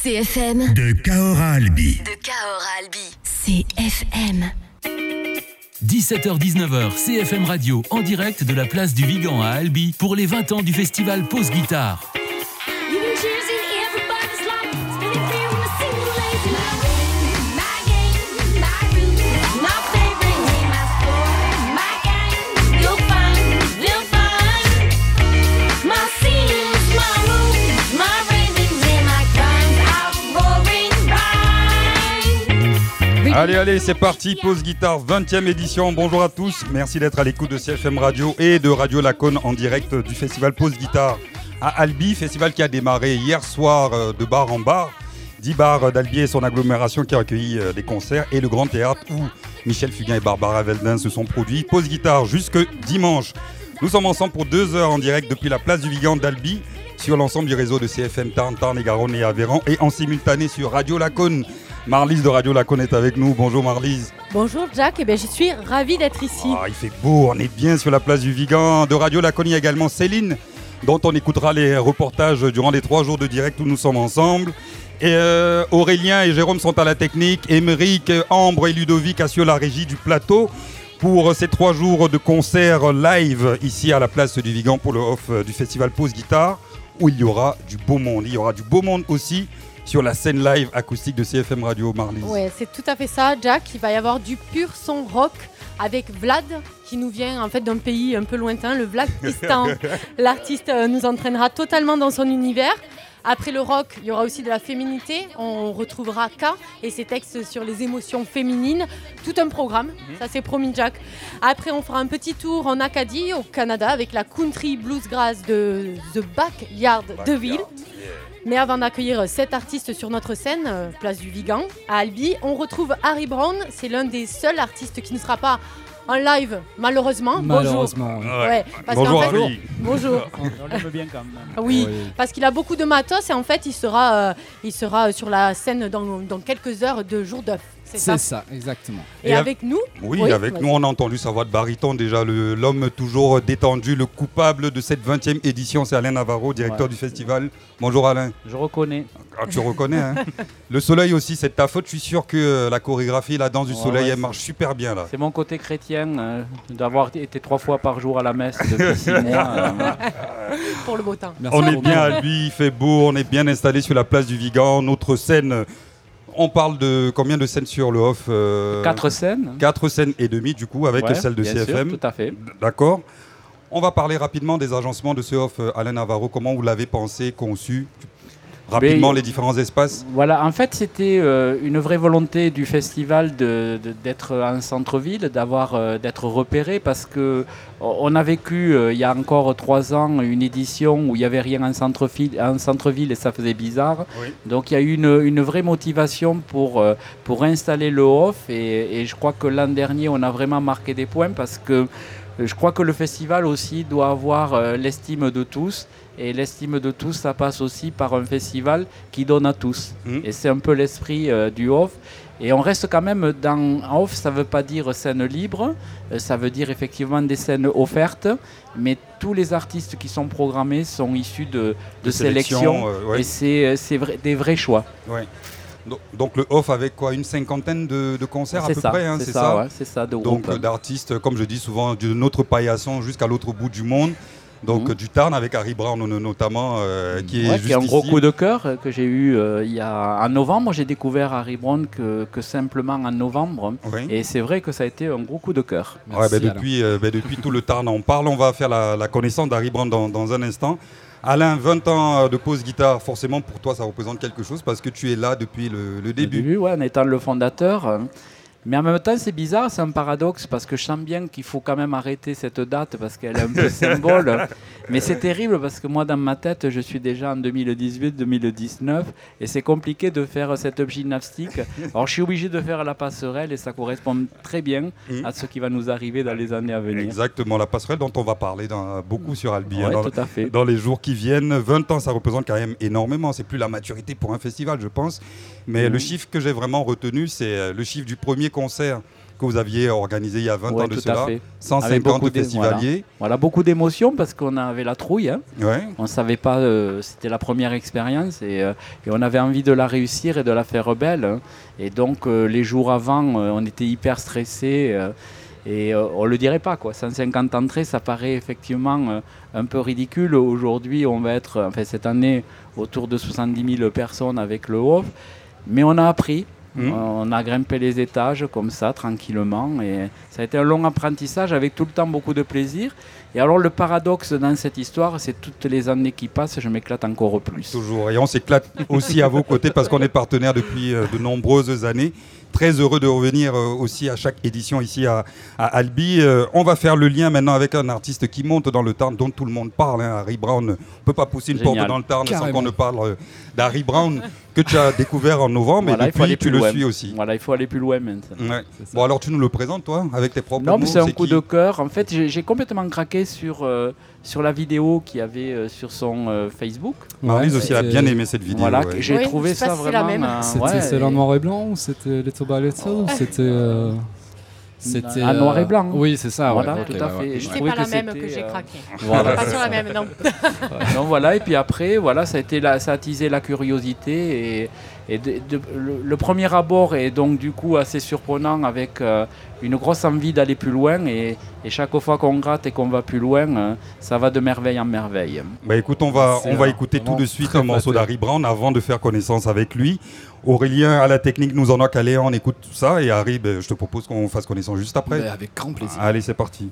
CFM. De Cahors à Albi. CFM. 17h-19h, CFM Radio, en direct de la place du Vigan à Albi pour les 20 ans du festival Pause Guitare. Allez, c'est parti, Pause Guitare, 20e édition. Bonjour à tous, merci d'être à l'écoute de CFM Radio et de Radio Laconne en direct du festival Pause Guitare à Albi. Festival qui a démarré hier soir de bar en bar. 10 bars d'Albi et son agglomération qui a accueilli des concerts et le Grand Théâtre où Michel Fugain et Barbara Veldin se sont produits. Pause Guitare jusque dimanche. Nous sommes ensemble pour 2 heures en direct depuis la place du Vigan d'Albi sur l'ensemble du réseau de CFM Tarn, Tarn-et-Garonne et Aveyron et en simultané sur Radio Laconne. Marlise de Radio Laconne est avec nous. Bonjour Marlise. Bonjour Jack, je suis ravie d'être ici. Il fait beau, on est bien sur la place du Vigan. De Radio Laconne, il y a également Céline, dont on écoutera les reportages durant les 3 jours de direct où nous sommes ensemble. Et Aurélien et Jérôme sont à la technique. Émeric, Ambre et Ludovic assurent la régie du plateau pour ces 3 jours de concert live ici à la place du Vigan pour le off du festival Pause Guitare où il y aura du beau monde. Il y aura du beau monde aussi sur la scène live acoustique de CFM Radio, Marlise. Ouais, c'est tout à fait ça, Jack. Il va y avoir du pur son rock avec Vlad, qui nous vient en fait d'un pays un peu lointain, le Vladistan. L'artiste nous entraînera totalement dans son univers. Après le rock, il y aura aussi de la féminité. On retrouvera K et ses textes sur les émotions féminines. Tout un programme, ça c'est promis, Jack. Après, on fera un petit tour en Acadie, au Canada, avec la country bluegrass de The Backyard Deville. Mais avant d'accueillir 7 artistes sur notre scène, place du Vigan, à Albi, on retrouve Harry Brown. C'est l'un des seuls artistes qui ne sera pas en live, malheureusement. Malheureusement. Bonjour. Ouais, parce bonjour qu'en fait, Harry. Bonjour. On l'aime bien quand même. Oui, parce qu'il a beaucoup de matos et en fait, il sera sur la scène dans quelques heures de Jour d'œuf. C'est ça, exactement. Et avec nous avec nous, on a entendu sa voix de baryton déjà, l'homme toujours détendu, le coupable de cette 20e édition, c'est Alain Navarro, directeur du festival. Bonjour Alain. Je reconnais. Tu reconnais, hein. Le soleil aussi, c'est de ta faute, je suis sûr que la chorégraphie, la danse du soleil, elle marche super bien là. C'est mon côté chrétien, d'avoir été 3 fois par jour à la messe depuis 6 mois. Pour le beau temps. Merci. On est bien à lui, il fait beau, on est bien installé sur la place du Vigan, notre scène... On parle de combien de scènes sur le off 4 scènes. 4 scènes et demie du coup avec celle de CFM. Sûr, tout à fait. D'accord. On va parler rapidement des agencements de ce off Alain Navarro. Comment vous l'avez pensé, conçu rapidement les différents espaces. Voilà, en fait c'était une vraie volonté du festival d'être en centre-ville, d'être repéré parce que on a vécu il y a encore 3 ans une édition où il n'y avait rien en centre-ville et ça faisait bizarre. Oui. Donc il y a eu une vraie motivation pour installer le off et je crois que l'an dernier on a vraiment marqué des points parce que je crois que le festival aussi doit avoir l'estime de tous. Et l'estime de tous, ça passe aussi par un festival qui donne à tous. Et c'est un peu l'esprit du off. Et on reste quand même dans off, ça ne veut pas dire scène libre, ça veut dire effectivement des scènes offertes. Mais tous les artistes qui sont programmés sont issus de sélection. Et c'est des vrais choix. Ouais. Donc le off avec quoi, une 50aine de concerts à peu près, hein, c'est ça. Ouais, c'est ça, de donc d'artistes, comme je dis souvent, de notre paillasson jusqu'à l'autre bout du monde. Donc du Tarn avec Harry Brown notamment, qui est juste un gros ici. coup de cœur que j'ai eu en novembre. J'ai découvert Harry Brown que simplement en novembre. Oui. Et c'est vrai que ça a été un gros coup de cœur. Depuis tout le Tarn, on parle. On va faire la connaissance d'Harry Brown dans un instant. Alain, 20 ans de Pause Guitare, forcément pour toi ça représente quelque chose parce que tu es là depuis le début. Le début, en étant le fondateur. Mais en même temps, c'est bizarre, c'est un paradoxe, parce que je sens bien qu'il faut quand même arrêter cette date, parce qu'elle est un peu symbole. Mais c'est terrible, parce que moi, dans ma tête, je suis déjà en 2018-2019, et c'est compliqué de faire cette gymnastique. Alors, je suis obligé de faire la passerelle, et ça correspond très bien à ce qui va nous arriver dans les années à venir. Exactement, la passerelle dont on va parler beaucoup sur Albi, tout à fait. Dans les jours qui viennent. 20 ans, ça représente quand même énormément. C'est plus la maturité pour un festival, je pense. Mais le chiffre que j'ai vraiment retenu, c'est le chiffre du premier concert que vous aviez organisé il y a 20 ans de cela. 150 festivaliers. Voilà, beaucoup d'émotions parce qu'on avait la trouille. Hein. Ouais. On ne savait pas, c'était la première expérience et on avait envie de la réussir et de la faire belle. Hein. Et donc les jours avant, on était hyper stressés. Et on ne le dirait pas, quoi. 150 entrées, ça paraît effectivement un peu ridicule. Aujourd'hui, on va être, cette année, autour de 70 000 personnes avec le WOF. Mais on a appris, on a grimpé les étages comme ça, tranquillement. Et ça a été un long apprentissage avec tout le temps beaucoup de plaisir. Et alors le paradoxe dans cette histoire, c'est toutes les années qui passent, je m'éclate encore plus. Toujours. Et on s'éclate aussi à vos côtés parce qu'on est partenaire depuis de nombreuses années. Très heureux de revenir aussi à chaque édition ici à Albi. On va faire le lien maintenant avec un artiste qui monte dans le Tarn, dont tout le monde parle. Hein. Harry Brown. On ne peut pas pousser une porte dans le Tarn sans qu'on ne parle d'Harry Brown, que tu as découvert en novembre, et depuis tu le suis aussi. Voilà, il faut aller plus loin maintenant. Ouais. Bon, alors tu nous le présentes, toi, avec tes propres mots. Non, mais c'est un coup de cœur. En fait, j'ai complètement craqué sur la vidéo qu'il y avait sur son Facebook. Marlise aussi a bien aimé cette vidéo. Voilà, j'ai trouvé ça vraiment... C'était en noir et blanc ou c'était Little by Little ou c'était noir et blanc. Oui, c'est ça. Voilà, ouais, tout à fait. C'est pas la même que j'ai craqué. Voilà. Pas sur la même, non. Donc voilà, et puis après, voilà, ça a attisé la curiosité et le premier abord est donc du coup assez surprenant avec une grosse envie d'aller plus loin et chaque fois qu'on gratte et qu'on va plus loin, ça va de merveille en merveille. Bah écoute, on va écouter tout de suite un morceau d'Harry Brown avant de faire connaissance avec lui. Aurélien à la technique nous en a calé, on écoute tout ça et Harry, je te propose qu'on fasse connaissance juste après. Mais avec grand plaisir. Allez, c'est parti.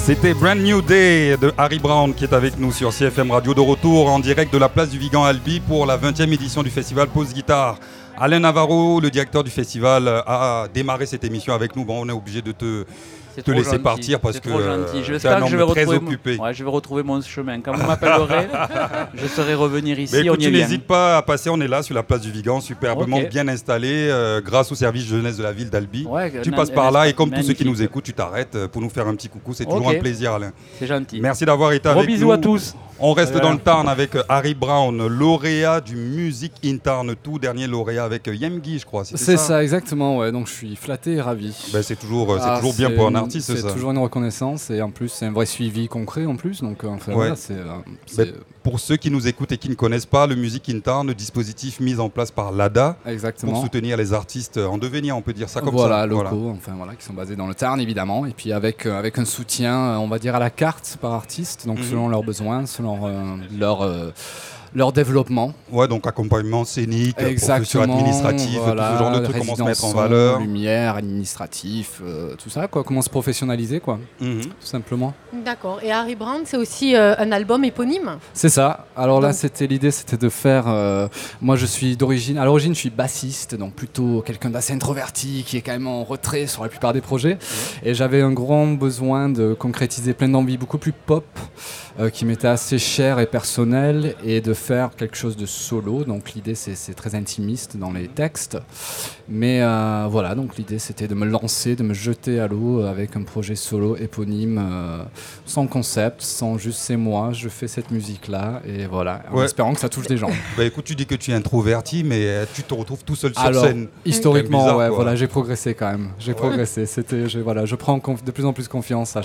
C'était Brand New Day de Harry Brown qui est avec nous sur CFM Radio, de retour en direct de la place du Vigan à Albi pour la 20e édition du festival Pause Guitare. Alain Navarro, le directeur du festival, a démarré cette émission avec nous. Bon, on est obligé de te laisser gentil. partir parce que c'est un homme très occupé. Je vais retrouver mon chemin. Quand vous m'appellerez, je saurai revenir ici. Écoute, tu n'hésites pas à passer, on est là sur la place du Vigan, superbement bien installé, grâce au service jeunesse de la ville d'Albi. Tu passes par là et comme tous ceux qui nous écoutent, tu t'arrêtes pour nous faire un petit coucou. C'est toujours un plaisir, Alain. C'est gentil. Merci d'avoir été avec nous. Gros bisous à tous. On reste dans le Tarn avec Harry Brown, lauréat du Music in Tarn, tout dernier lauréat avec Yemgi, je crois. C'est ça, exactement. Ouais. Donc je suis flatté et ravi. C'est toujours bien pour un artiste. C'est toujours une reconnaissance et en plus c'est un vrai suivi concret en plus. Donc voilà, c'est pour ceux qui nous écoutent et qui ne connaissent pas le Music in Tarn, le dispositif mis en place par l'ADA pour soutenir les artistes en devenir, on peut dire ça comme ça. Locaux, qui sont basés dans le Tarn évidemment, et puis avec un soutien, on va dire à la carte par artiste, donc selon leurs besoins, selon leur développement. Ouais, donc accompagnement scénique, profession administrative, tout ce genre de trucs, comment se mettre en valeur. Lumière, administratif, tout ça, quoi. Comment se professionnaliser, quoi, tout simplement. D'accord. Et Harry Brown, c'est aussi un album éponyme ? C'est ça. Alors là, l'idée, c'était de faire... moi, à l'origine, je suis bassiste, donc plutôt quelqu'un d'assez introverti, qui est quand même en retrait sur la plupart des projets. Et j'avais un grand besoin de concrétiser plein d'envies beaucoup plus pop, qui m'était assez cher et personnel, et de faire quelque chose de solo. Donc l'idée c'est très intimiste dans les textes, mais voilà, donc l'idée c'était de me lancer, de me jeter à l'eau avec un projet solo éponyme, sans concept, sans juste c'est moi, je fais cette musique là et voilà, en espérant que ça touche des gens. Écoute, tu dis que tu es introverti, mais tu te retrouves tout seul sur scène. Historiquement, bizarre, voilà, j'ai progressé quand même. Je prends de plus en plus confiance à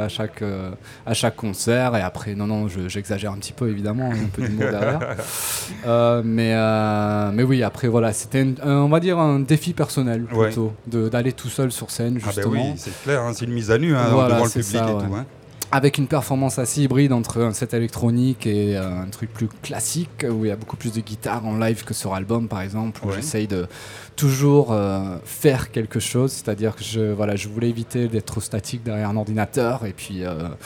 chaque concert, et après j'exagère un petit peu évidemment, un peu d'humour derrière. Mais oui, après voilà, c'était on va dire un défi personnel plutôt, d'aller tout seul sur scène justement. Oui, c'est clair, c'est une mise à nu devant le public et tout. Avec une performance assez hybride entre un set électronique et un truc plus classique, où il y a beaucoup plus de guitare en live que sur album par exemple, où j'essaye de toujours faire quelque chose, c'est-à-dire que je voulais éviter d'être trop statique derrière un ordinateur, et puis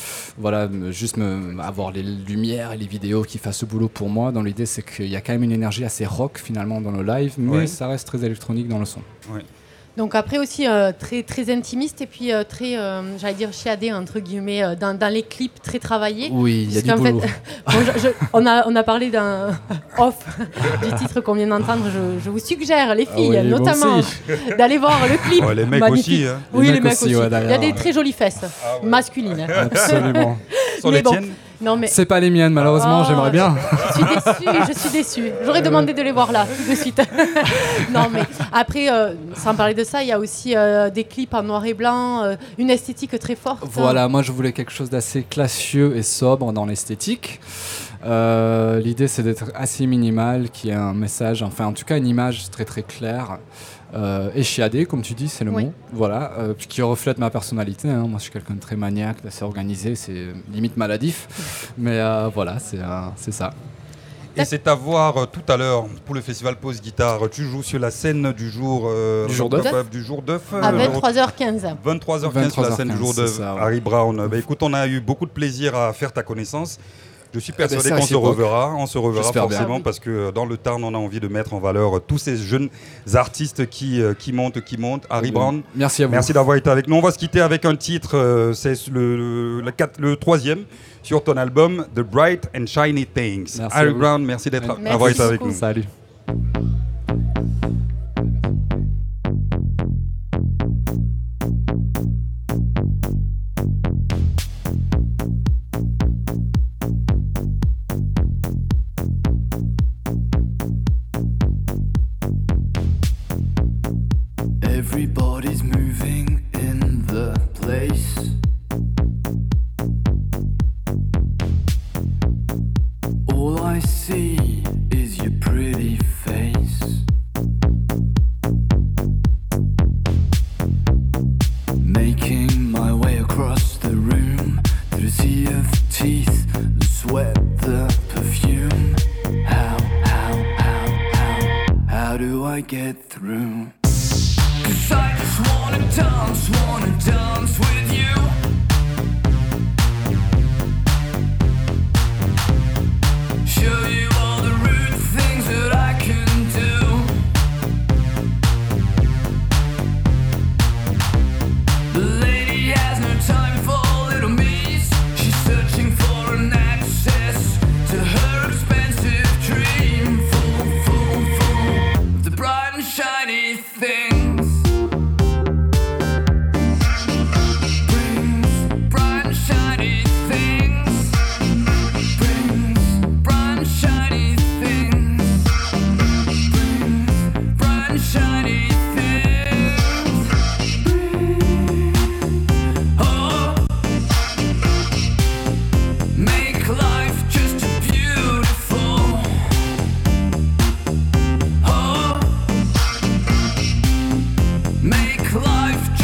avoir les lumières et les vidéos qui fassent ce boulot pour moi. Dans l'idée, c'est qu'il y a quand même une énergie assez rock finalement dans le live, mais ça reste très électronique dans le son. Donc après aussi très, très intimiste, et puis très, j'allais dire chiadé entre guillemets, dans les clips très travaillés. Oui, il y a du boulot. On a parlé d'un off du titre qu'on vient d'entendre. Je vous suggère, les filles notamment, d'aller voir le clip. Les mecs magnifique. aussi. Hein. Oui, les mecs aussi. Il y a des très jolies fesses masculines. Absolument. Sont les tiennes ? Non, mais... C'est pas les miennes, malheureusement, j'aimerais bien. Je suis déçue. J'aurais demandé de les voir là, tout de suite. Non, mais après, sans parler de ça, il y a aussi des clips en noir et blanc, une esthétique très forte. Voilà, moi je voulais quelque chose d'assez classieux et sobre dans l'esthétique. L'idée, c'est d'être assez minimal, qu'il y ait un message, enfin en tout cas une image très très claire. Et chiadé, comme tu dis, c'est le mot, voilà, qui reflète ma personnalité. Moi, je suis quelqu'un de très maniaque, d'assez organisé, c'est limite maladif, mais voilà, c'est ça. Et c'est à voir tout à l'heure pour le festival Pause Guitare. Tu joues sur la scène du jour d'œuf. À 23h15. 23h15 sur la scène du jour d'œuf. Harry Brown. Écoute, on a eu beaucoup de plaisir à faire ta connaissance. Je suis persuadé qu'on se reverra. On se reverra forcément parce que dans le Tarn, on a envie de mettre en valeur tous ces jeunes artistes qui montent. Harry Brown, merci à vous. Merci d'avoir été avec nous. On va se quitter avec un titre, c'est le troisième sur ton album The Bright and Shiny Things. Merci Harry Brown, merci d'avoir été avec nous. Salut. Everybody's moving in the place. All I see is your pretty face. Making my way across the room through the sea of teeth, the sweat, the perfume. How do I get through? I just wanna dance with you. make life